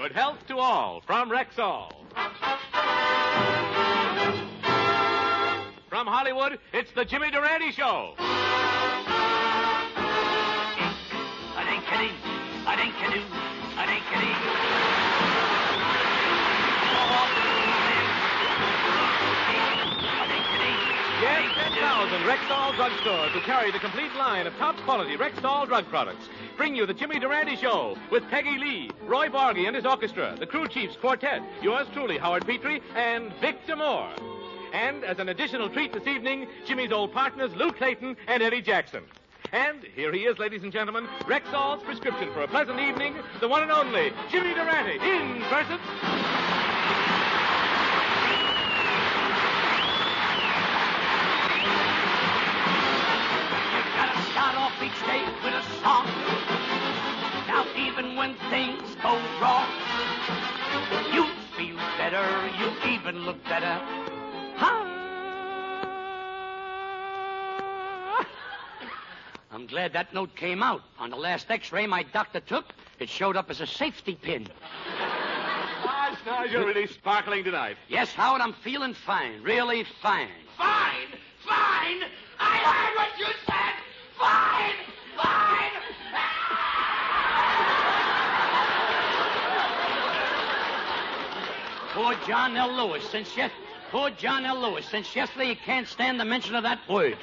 Good health to all from Rexall. From Hollywood, it's the Jimmy Durante Show. Yes, 10,000 Rexall drugstores will carry the complete line of top-quality Rexall drug products. Bring you the Jimmy Durante Show with Peggy Lee, Roy Bargy and his orchestra, the Crew Chiefs Quartet, yours truly, Howard Petrie, and Victor Moore. And as an additional treat this evening, Jimmy's old partners, Lou Clayton and Eddie Jackson. And here he is, ladies and gentlemen, Rexall's prescription for a pleasant evening, the one and only Jimmy Durante, in person. You gotta start off each day with a song. Now even when things go wrong, you feel better, you even look better. I'm glad that note came out. On the last X-ray my doctor took, it showed up as a safety pin. Now you're really sparkling tonight. Yes, Howard, I'm feeling fine. Really fine. Fine! Fine! I heard what you said! Fine! Fine! Poor John L. Lewis, since yesterday he can't stand the mention of that word.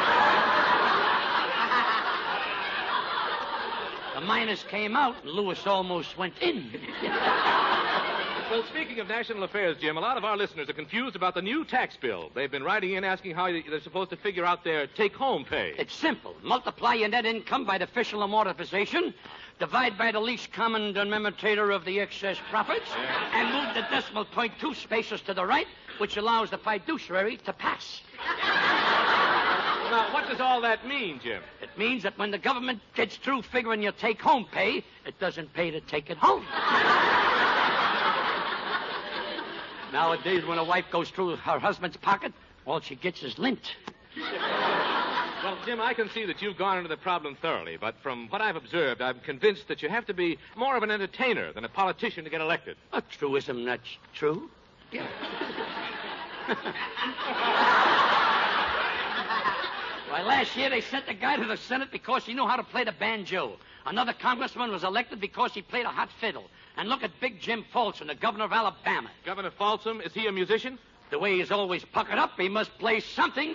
The miners came out, and Lewis almost went in. Well, speaking of national affairs, Jim, a lot of our listeners are confused about the new tax bill. They've been writing in asking how they're supposed to figure out their take-home pay. It's simple. Multiply your net income by the official amortization, divide by the least common denominator of the excess profits, and move the decimal point 2 spaces to the right, which allows the fiduciary to pass. Now, what does all that mean, Jim? It means that when the government gets through figuring your take-home pay, it doesn't pay to take it home. Nowadays, when a wife goes through her husband's pocket, all she gets is lint. Well, Jim, I can see that you've gone into the problem thoroughly, but from what I've observed, I'm convinced that you have to be more of an entertainer than a politician to get elected. A truism that's true? Yeah. Why, last year they sent the guy to the Senate because he knew how to play the banjo. Another congressman was elected because he played a hot fiddle. And look at Big Jim Folsom, the governor of Alabama. Governor Folsom, is he a musician? The way he's always puckered up, he must play something.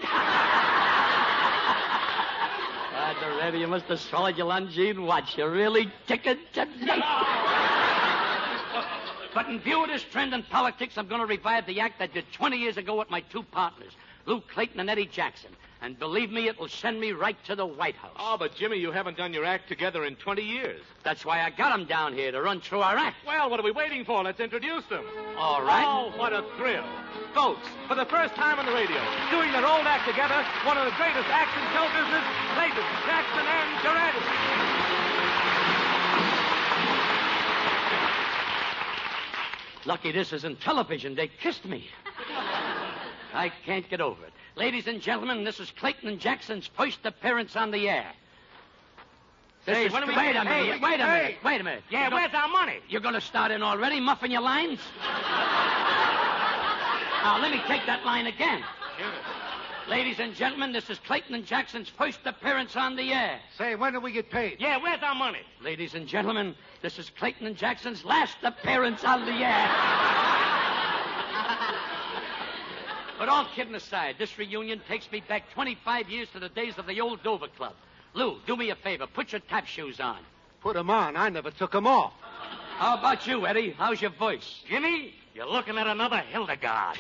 Already, you must have swallowed your Longine watch. You're really tickled tonight. But in view of this trend in politics, I'm going to revive the act I did 20 years ago with my two partners, Lou Clayton and Eddie Jackson. And believe me, it will send me right to the White House. Oh, but Jimmy, you haven't done your act together in 20 years. That's why I got them down here, to run through our act. Well, what are we waiting for? Let's introduce them. All right. Oh, what a thrill. Folks, for the first time on the radio, doing their old act together, one of the greatest acts in show business, Clayton, Jackson, and Durante. Lucky this isn't television. They kissed me. I can't get over it. Ladies and gentlemen, this is Clayton and Jackson's first appearance on the air. Wait a minute. Yeah, where's our money? You're going to start in already, muffing your lines? Now, let me take that line again. Ladies and gentlemen, this is Clayton and Jackson's first appearance on the air. Say, when do we get paid? Yeah, where's our money? Ladies and gentlemen, this is Clayton and Jackson's last appearance on the air. But all kidding aside, this reunion takes me back 25 years to the days of the old Dover Club. Lou, do me a favor. Put your tap shoes on. Put them on. I never took them off. How about you, Eddie? How's your voice? Jimmy, you're looking at another Hildegard.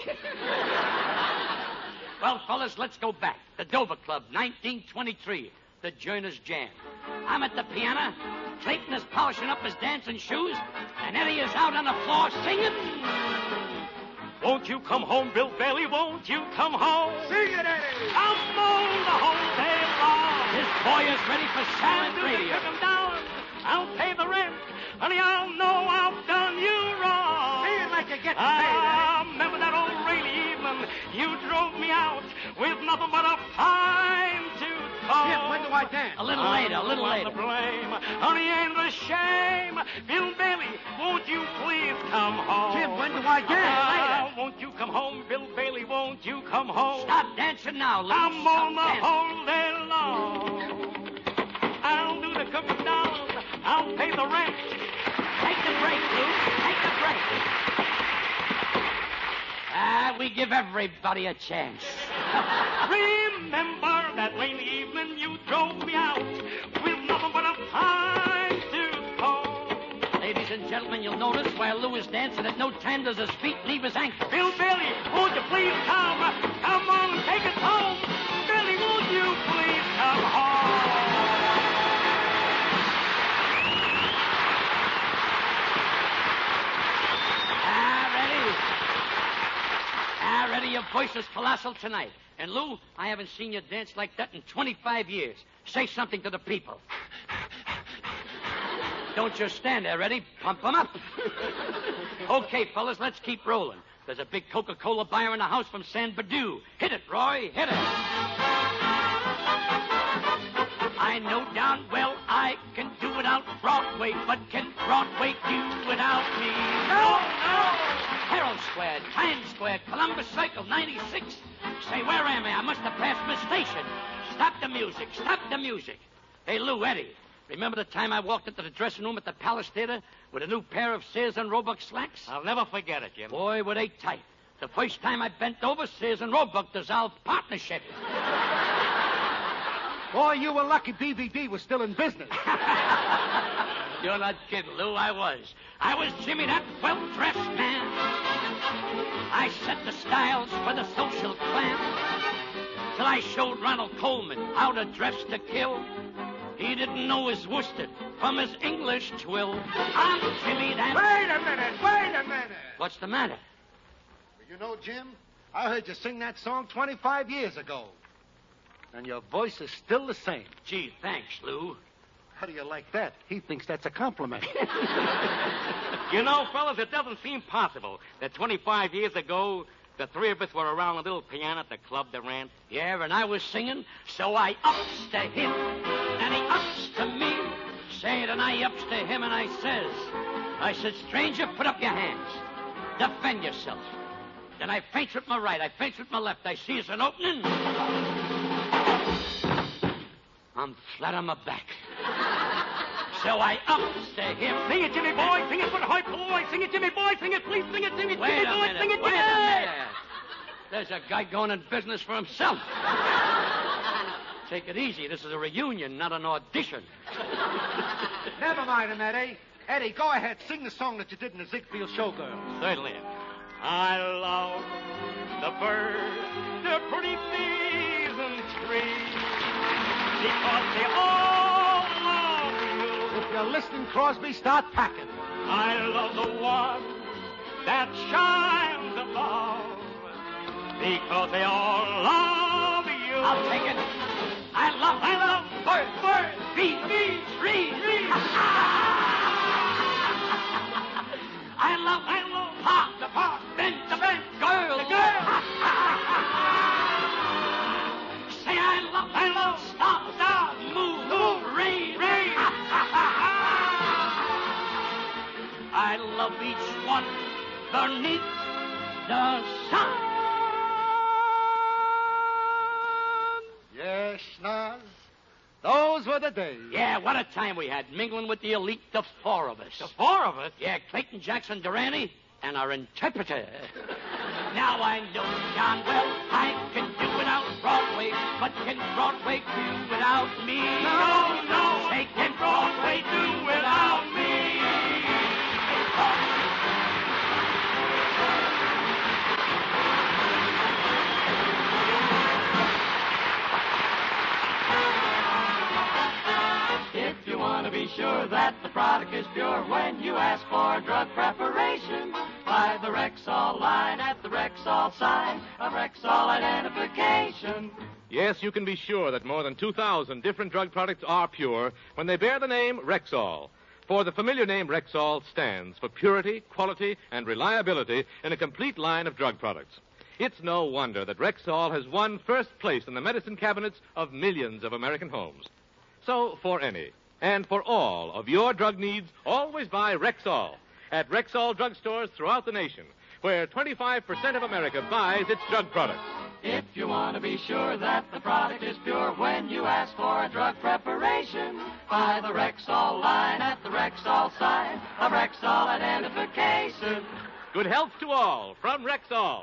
Well, fellas, let's go back. The Dover Club, 1923. The Joiner's Jam. I'm at the piano. Clayton is polishing up his dancing shoes. And Eddie is out on the floor singing. Won't you come home, Bill Bailey? Won't you come home? Sing it, Eddie! Come home the whole day long. This boy is ready for silent radio. Took him down. I'll pay the rent. Honey, I'll know I've done you wrong. Sing it like you get paid, I remember that old rainy evening. You drove me out with nothing but a fine tooth comb. Jim, when do I dance? A little later. The blame. Honey, ain't a shame. Bill Bailey, won't you please come home. Jim, when do I dance? Won't you come home, Bill Bailey? Won't you come home? Stop dancing now, Lou. I'm Stop on the dancing. whole day long. I'll do the cooking down. I'll pay the rent. Take the break, Lou. Take the break. We give everybody a chance. Remember that rainy evening you drove me out with nothing but a pine to comb. Ladies and gentlemen, you'll notice while Lou is dancing at no time does his feet leave his ankles. Bill Bailey, won't you please come? Come on and take us home. Billy, won't you please come home? Ready, your voice is colossal tonight. And, Lou, I haven't seen you dance like that in 25 years. Say something to the people. Don't just stand there, ready? Pump them up. Okay, fellas, let's keep rolling. There's a big Coca-Cola buyer in the house from San Badu. Hit it, Roy, hit it. I know darn well I can do without Broadway, but can Broadway do without me? No! Herald Square, Times Square, Columbus Circle, 96. Say, where am I? I must have passed my station. Stop the music. Stop the music. Hey, Lou, Eddie, remember the time I walked into the dressing room at the Palace Theater with a new pair of Sears and Roebuck slacks? I'll never forget it, Jim. Boy, were they tight. The first time I bent over, Sears and Roebuck dissolved partnership. Boy, you were lucky DVD was still in business. You're not kidding, Lou. I was. I was Jimmy, that well-dressed man. I set the styles for the social clan. Till I showed Ronald Coleman how to dress to kill. He didn't know his worsted from his English twill. I'm Jimmy, that... Wait a minute. What's the matter? You know, Jim, I heard you sing that song 25 years ago. And your voice is still the same. Gee, thanks, Lou. How do you like that? He thinks that's a compliment. You know, fellas, it doesn't seem possible that 25 years ago, the three of us were around a little piano at the Club Durant. Yeah, and I was singing, so I ups to him, and he ups to me. Say it, and I ups to him, and I said, stranger, put up your hands. Defend yourself. Then I feints with my right, I feints with my left. I sees an opening. I'm flat on my back. So I ups to him. Sing it, Jimmy boy. Sing it for the hype boy. Sing it, Jimmy boy. Sing it, please. Sing it, Jimmy. Wait Jimmy a boy. minute. Sing it, Wait Jimmy. a minute. There's a guy going in business for himself. Take it easy. This is a reunion, not an audition. Never mind him, Eddie. Eddie, go ahead. Sing the song that you did in the Ziegfeld Showgirls. Certainly. I love the birds, the pretty bees and trees, because they all love you. If you're listening, Crosby, start packing. I love the one that shines above, because they all love you. I'll take it. I love birds, bees, trees. I love the park, the girls. Say I love stars, move, rain. I love each one beneath the sun. Yes, Schnoz. Those were the days. Yeah, what a time we had, mingling with the elite, the four of us. The four of us? Yeah, Clayton Jackson Durante and our interpreter. Now I know darn well I can do without Broadway, but can Broadway do without me? No. Say, can Broadway do without me? If you want to be sure that the product is pure when you ask for drug preparation, buy the Rexall line at the Rexall sign of Rexall identification. Yes, you can be sure that more than 2,000 different drug products are pure when they bear the name Rexall. For the familiar name Rexall stands for purity, quality, and reliability in a complete line of drug products. It's no wonder that Rexall has won first place in the medicine cabinets of millions of American homes. So, for any and for all of your drug needs, always buy Rexall. at Rexall drugstores throughout the nation, where 25% of America buys its drug products. If you want to be sure that the product is pure when you ask for a drug preparation, buy the Rexall line at the Rexall sign of Rexall identification. Good health to all from Rexall.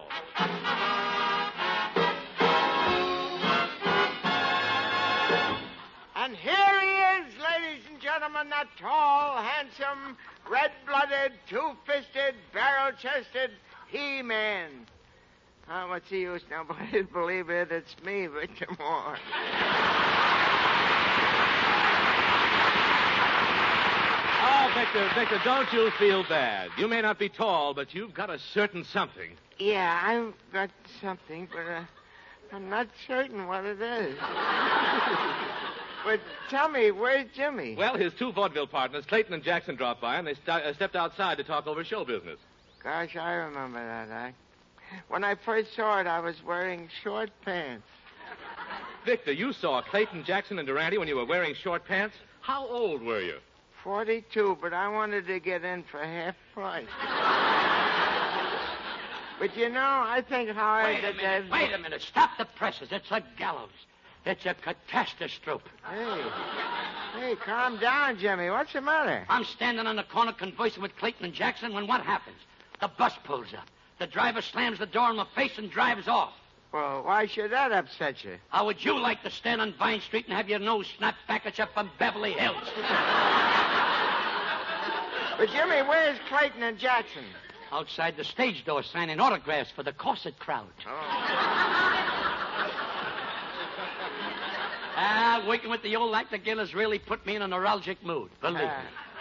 And here he is, ladies and gentlemen, the tall, handsome, red-blooded, two-fisted, barrel-chested He-Man. What's the use? Nobody'll believe it. It's me, Victor Moore. Oh, Victor, don't you feel bad. You may not be tall, but you've got a certain something. Yeah, I've got something, but I'm not certain what it is. But tell me, where's Jimmy? Well, his two vaudeville partners, Clayton and Jackson, dropped by, and they stepped outside to talk over show business. Gosh, I remember that act. When I first saw it, I was wearing short pants. Victor, you saw Clayton, Jackson, and Durante when you were wearing short pants? How old were you? 42, but I wanted to get in for half price. But you know, I think Howard... Wait a minute. Stop the presses. It's a gallows. It's a catastrophe. Hey, calm down, Jimmy. What's the matter? I'm standing on the corner conversing with Clayton and Jackson when what happens? The bus pulls up. The driver slams the door in my face and drives off. Well, why should that upset you? How would you like to stand on Vine Street and have your nose snapped back at you from Beverly Hills? But, Jimmy, where's Clayton and Jackson? Outside the stage door signing autographs for the corset crowd. Working with the old actor again has really put me in a neuralgic mood, believe me.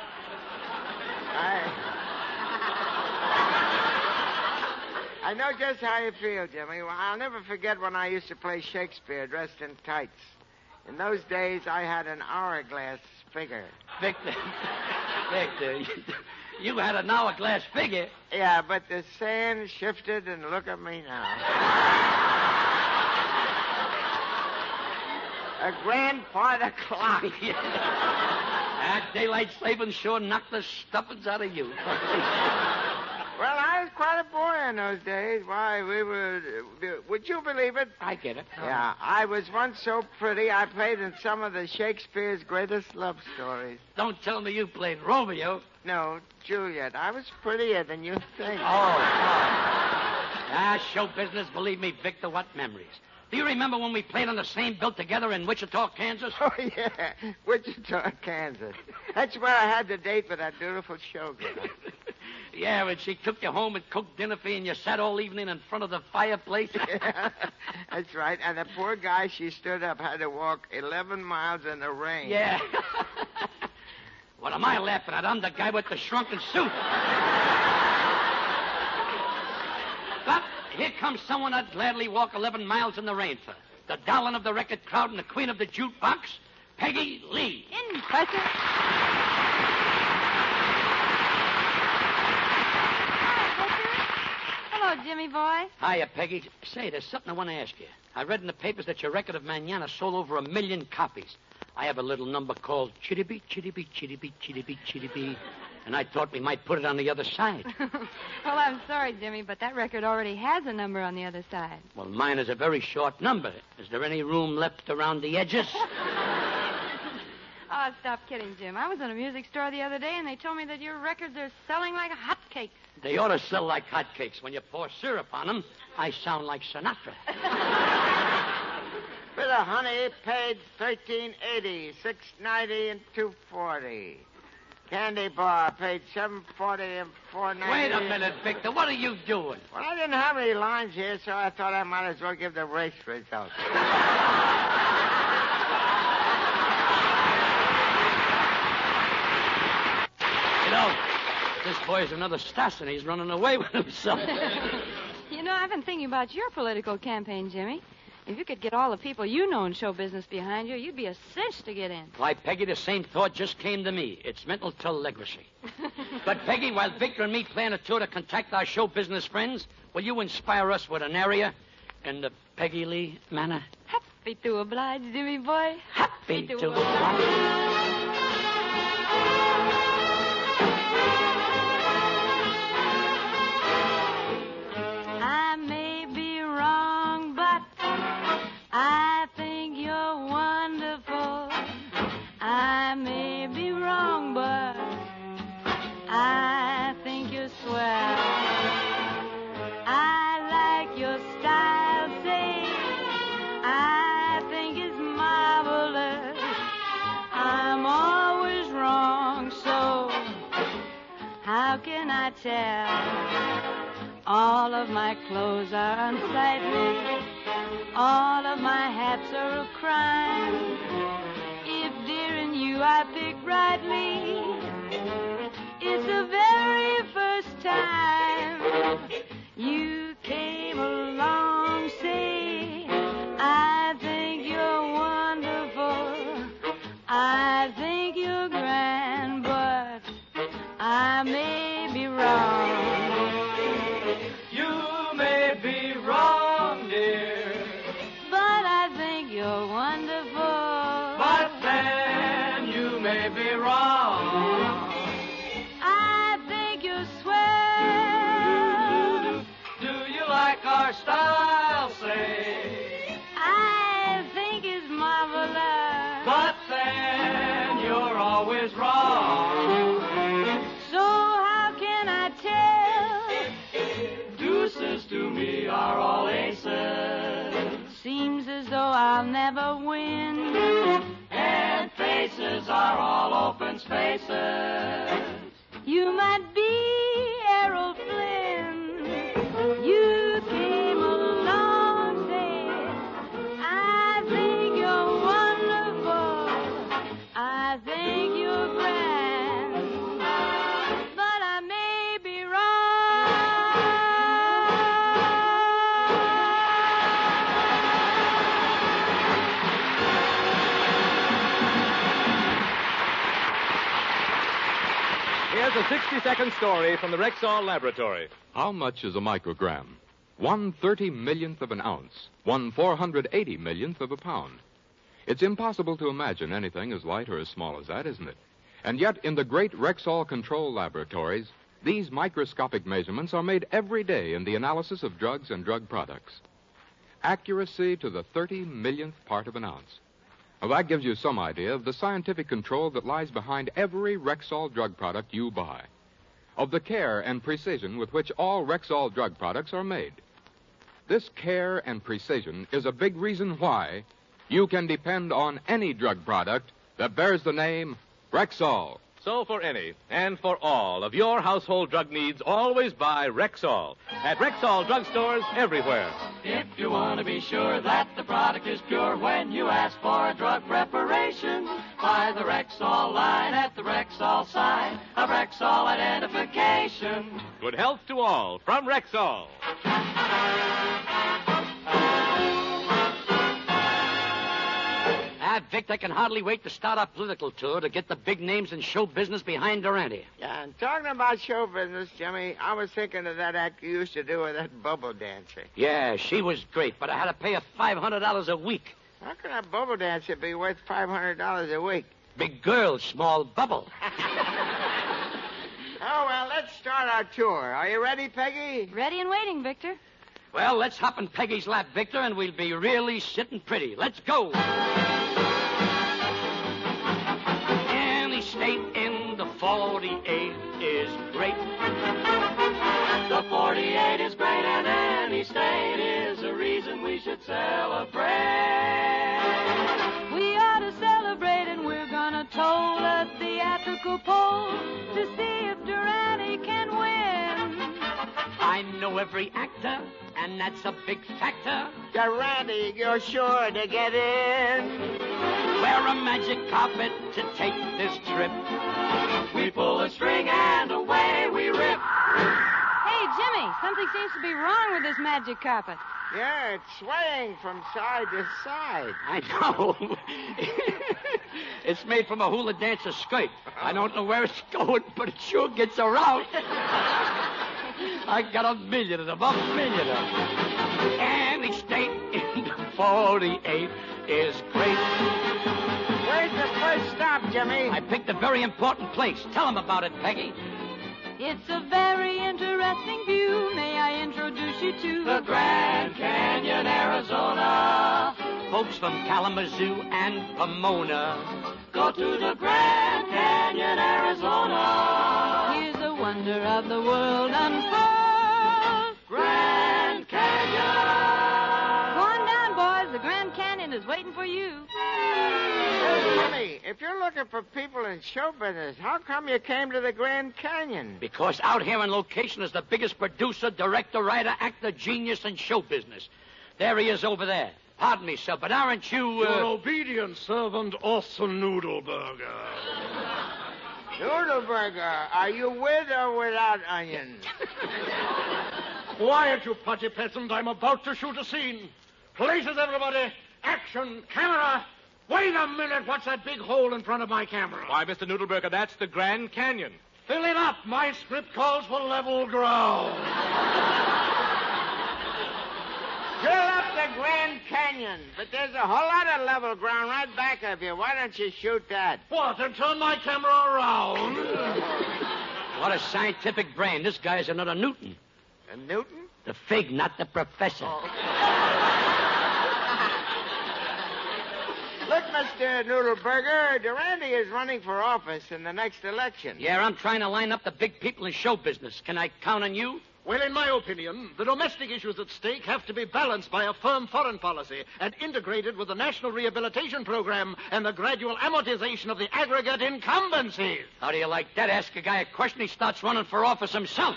I know just how you feel, Jimmy. Well, I'll never forget when I used to play Shakespeare dressed in tights. In those days, I had an hourglass figure. Victor, you had an hourglass figure. Yeah, but the sand shifted, and look at me now. A grandfather clock. That daylight savings sure knocked the stuffings out of you. Well, I was quite a boy in those days. Why, we were... Would you believe it? I get it. Yeah, I was once so pretty, I played in some of the Shakespeare's greatest love stories. Don't tell me you played Romeo. No, Juliet. I was prettier than you think. Show business, believe me, Victor, what memories. Do you remember when we played on the same bill together in Wichita, Kansas? Oh, yeah, Wichita, Kansas. That's where I had the date with that beautiful showgirl. Yeah, when she took you home and cooked dinner for you and you sat all evening in front of the fireplace. Yeah, that's right. And the poor guy she stood up had to walk 11 miles in the rain. Yeah. What am I laughing at? I'm the guy with the shrunken suit. But here comes someone I'd gladly walk 11 miles in the rain for. The darling of the record crowd and the queen of the jukebox, Peggy Lee. Inspector. Hello, Jimmy boy. Hiya, Peggy. Say, there's something I want to ask you. I read in the papers that your record of Manana sold over 1 million copies. I have a little number called Chitty-Bee, Chitty-Bee, Chitty-Bee, Chitty-Bee, Chitty-Bee, and I thought we might put it on the other side. Well, I'm sorry, Jimmy, but that record already has a number on the other side. Well, mine is a very short number. Is there any room left around the edges? Oh, stop kidding, Jim. I was in a music store the other day, and they told me that your records are selling like hotcakes. They ought to sell like hotcakes. When you pour syrup on them, I sound like Sinatra. Bit of honey paid $13.80, $6.90 and $2.40. Candy bar paid $7.40 and $4.90. Wait a minute, Victor. What are you doing? Well, I didn't have any lines here, so I thought I might as well give the race results. You know, this boy's another Stas, and he's running away with himself. You know, I've been thinking about your political campaign, Jimmy. If you could get all the people you know in show business behind you, you'd be a cinch to get in. Why, Peggy, the same thought just came to me. It's mental telegraphy. But, Peggy, while Victor and me plan a tour to contact our show business friends, will you inspire us with an aria in the Peggy Lee manner? Happy to oblige, Jimmy boy. Happy to oblige. How can I tell? All of my clothes are unsightly. All of my hats are a crime. If dear in you I pick rightly, it's the very first time you came along. Say, I think you're wonderful. I think you're grand, but I may be wrong. You may be wrong, dear, But I think you're wonderful. but then you may be wrong. I think you're swell. Do you like our style, say? I think it's marvelous. But then you're always wrong. So how can I tell? Deuces to me are all aces, Seems as though I'll never win. and faces are all open spaces. You might be Errol Flynn. You came along, said, I think you're wonderful. I think you're grand. But I may be Here's a 60-second story from the Rexall Laboratory. How much is a microgram? 1/30,000,000th of an ounce, 1/480,000,000th of a pound. It's impossible to imagine anything as light or as small as that, isn't it? And yet, in the great Rexall control laboratories, these microscopic measurements are made every day in the analysis of drugs and drug products. Accuracy to the 30,000,000th part of an ounce. Well, that gives you some idea of the scientific control that lies behind every Rexall drug product you buy, of the care and precision with which all Rexall drug products are made. This care and precision is a big reason why you can depend on any drug product that bears the name Rexall. So for any and for all of your household drug needs, always buy Rexall at Rexall drugstores everywhere. If you want to be sure that the product is pure when you ask for a drug preparation, buy the Rexall line at the Rexall sign of Rexall identification. Good health to all from Rexall. Victor can hardly wait to start our political tour to get the big names in show business behind Durante. Yeah, and talking about show business, Jimmy, I was thinking of that act you used to do with that bubble dancer. Yeah, she was great, but I had to pay her $500 a week. How can a bubble dancer be worth $500 a week? Big girl, small bubble. Oh, well, let's start our tour. Are you ready, Peggy? Ready and waiting, Victor. Well, let's hop in Peggy's lap, Victor, and we'll be really sitting pretty. Let's go. Any state in the 48 is great. The 48 is great, and any state is a reason we should celebrate. We ought to celebrate, and we're gonna toll a theatrical poll to see if Durante can win. I know every actor, and that's a big factor. Durante, you're sure to get in. Wear a magic carpet to take this trip. We pull a string and away we rip. Hey, Jimmy, something seems to be wrong with this magic carpet. Yeah, it's swaying from side to side. I know. It's made from a hula dancer's skirt. I don't know where it's going, but it sure gets around. I got a million of them, a million of them. Any state in the 48 is great. Where's the first stop, Jimmy? I picked a very important place. Tell them about it, Peggy. It's a very interesting view. May I introduce you to The Grand Canyon, Arizona. Folks from Kalamazoo and Pomona. Go to the Grand Canyon, Arizona. Here's a wonder of the world unfold. Grand Canyon. Go on down, boys. The Grand Canyon legend is waiting for you. Hey, Jimmy, if you're looking for people in show business, how come you came to the Grand Canyon? Because out here on location is the biggest producer, director, writer, actor, genius in show business. There he is over there. Pardon me, sir, but aren't you, Your obedient servant, Orson Noodleburger. Noodleburger, are you with or without onions? Quiet, you putty peasant. I'm about to shoot a scene. Places, everybody. Action. Camera. Wait a minute. What's that big hole in front of my camera? Why, Mr. Noodleburger, that's the Grand Canyon. Fill it up. My script calls for level ground. Fill up the Grand Canyon, but there's a whole lot of level ground right back of you. Why don't you shoot that? What, and turn my camera around? What a scientific brain. This guy's another Newton. A Newton? The fig, not the professor. Look, Mr. Noodleburger, Durante is running for office in the next election. Yeah, I'm trying to line up the big people in show business. Can I count on you? Well, in my opinion, the domestic issues at stake have to be balanced by a firm foreign policy and integrated with the National Rehabilitation Program and the gradual amortization of the aggregate incumbencies. How do you like that? Ask a guy a question, he starts running for office himself.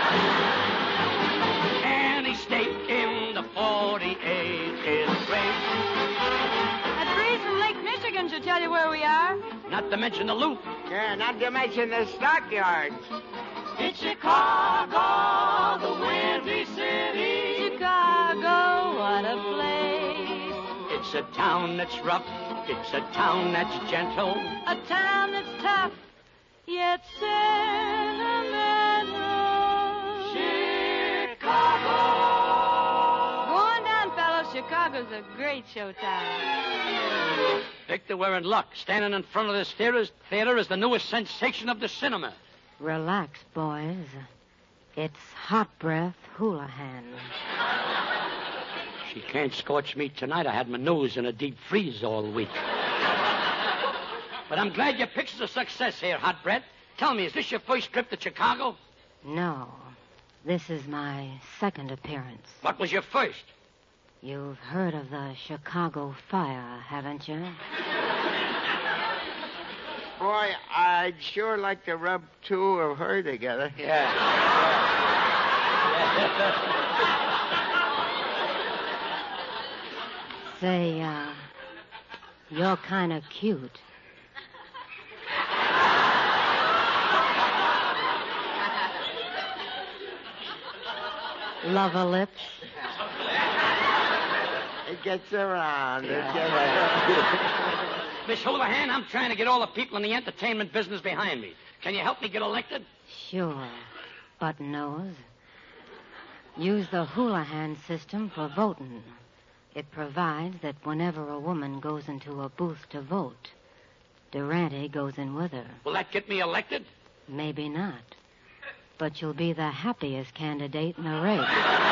Any state in the 48 is great. That breeze from Lake Michigan should tell you where we are. Not to mention the loop. Yeah, not to mention the stockyards. It's Chicago, the windy city. Chicago, what a place. It's a town that's rough. It's a town that's gentle. A town that's tough, yet sentimental. Chicago. Go on down, fellows. Chicago's a great show town. Victor, we're in luck. Standing in front of this theater is the newest sensation of the cinema. Relax, boys. It's Hot Breath Houlihan. She can't scorch me tonight. I had my nose in a deep freeze all week. But I'm glad your picture's a success here, Hot Breath. Tell me, is this your first trip to Chicago? No. This is my second appearance. What was your first? You've heard of the Chicago fire, haven't you? Boy, I'd sure like to rub two of her together. Yeah. Say, you're kind of cute. Lover lips? It gets around. Miss Houlihan, I'm trying to get all the people in the entertainment business behind me. Can you help me get elected? Sure. Button nose. Use the Houlihan system for voting. It provides that whenever a woman goes into a booth to vote, Durante goes in with her. Will that get me elected? Maybe not. But you'll be the happiest candidate in the race.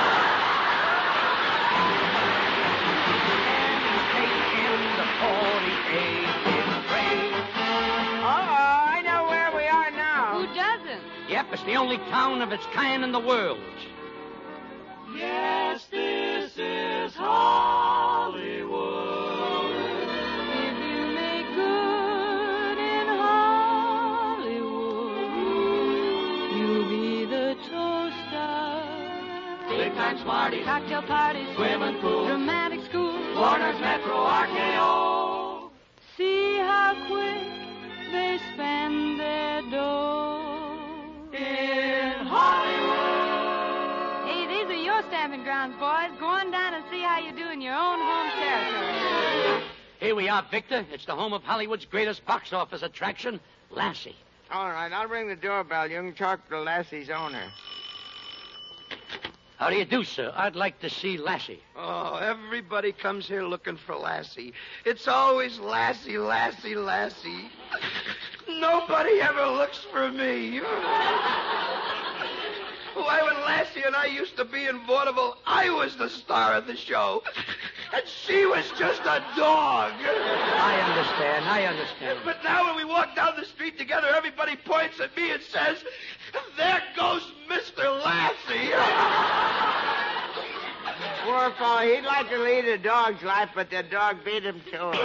I know where we are now. Who doesn't? Yep, it's the only town of its kind in the world. Yes, this is Hollywood. If you make good in Hollywood, you'll be the toast of Big time Smarties, cocktail parties, swimming pools, dramatic schools. Warner's Metro RKO. See how quick they spend their dough. In Hollywood. Hey, these are your stamping grounds, boys. Go on down and see how you do in your own home territory. Here we are, Victor. It's the home of Hollywood's greatest box office attraction, Lassie. All right, I'll ring the doorbell. You can talk to Lassie's owner. How do you do, sir? I'd like to see Lassie. Oh, everybody comes here looking for Lassie. It's always Lassie, Lassie, Lassie. Nobody ever looks for me. Why, when Lassie and I used to be in vaudeville, I was the star of the show. And she was just a dog. I understand. But now when we walk down the street together, everybody points at me and says, "There goes Mr. Lassie." Poor fellow, he'd like to lead a dog's life, but the dog beat him to it.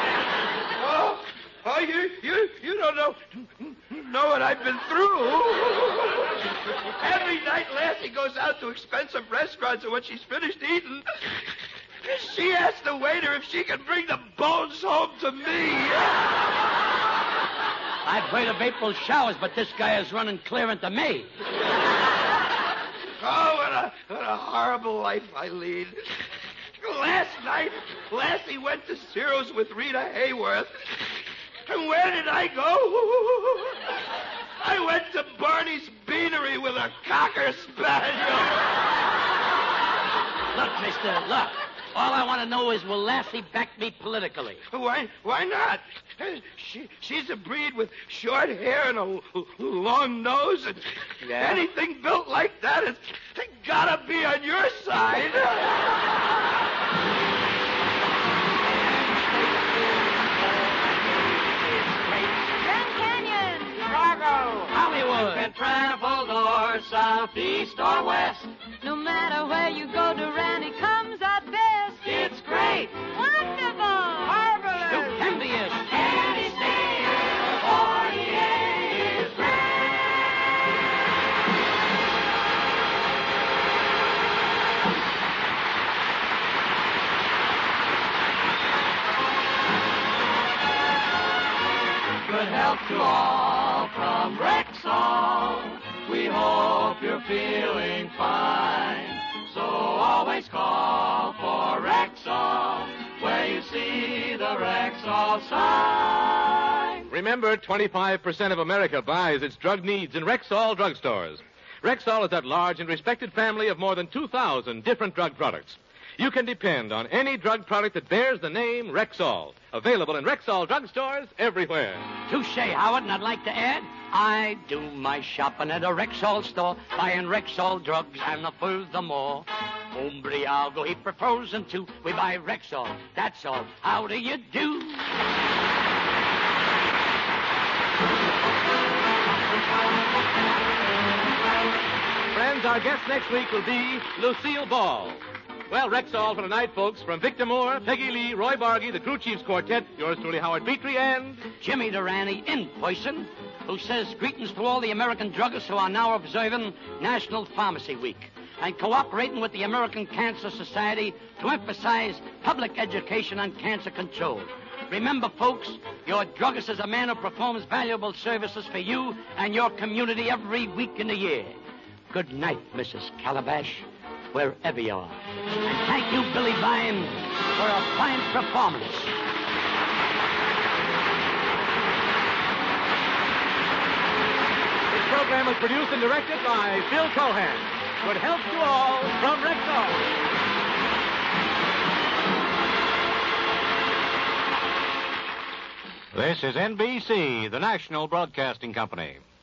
You don't know what I've been through. Every night Lassie goes out to expensive restaurants, and when she's finished eating, she asks the waiter if she can bring the bones home to me. I've heard of April showers, but this guy is running clear into me. Oh, what a horrible life I lead. Last night, Lassie went to Ciro's with Rita Hayworth. And where did I go? I went to Barney's Beanery with a Cocker Spaniel. Look, mister, look. All I want to know is, will Lassie back me politically? Why not? She's a breed with short hair and a long nose, and anything built like that has gotta be on your side. Hollywood. At travel north, south, east, or west. No matter where you go, Durante comes out best. It's great. Wonderful. Marvelous. Stupendous. And he stays for he is great. Good health to all from Rexall. We hope you're feeling fine. So always call for Rexall where you see the Rexall sign. Remember, 25% of America buys its drug needs in Rexall drugstores. Rexall is that large and respected family of more than 2,000 different drug products. You can depend on any drug product that bears the name Rexall. Available in Rexall drugstores everywhere. Touche, Howard, and I'd like to add, I do my shopping at a Rexall store, buying Rexall drugs and furthermore. Umbriago, he prefers them too. We buy Rexall, that's all. How do you do? Friends, our guest next week will be Lucille Ball. Well, Rexall for tonight, folks. From Victor Moore, Peggy Lee, Roy Bargy, the Crew Chiefs Quartet, yours truly, Howard Petrie, and Jimmy Durante in person, who says greetings to all the American druggists who are now observing National Pharmacy Week and cooperating with the American Cancer Society to emphasize public education on cancer control. Remember, folks, your druggist is a man who performs valuable services for you and your community every week in the year. Good night, Mrs. Calabash, wherever you are. And thank you, Billy Vine, for a fine performance. this program was produced and directed by Bill Cohan. Good health to all from Rexall. This is NBC, the national broadcasting company.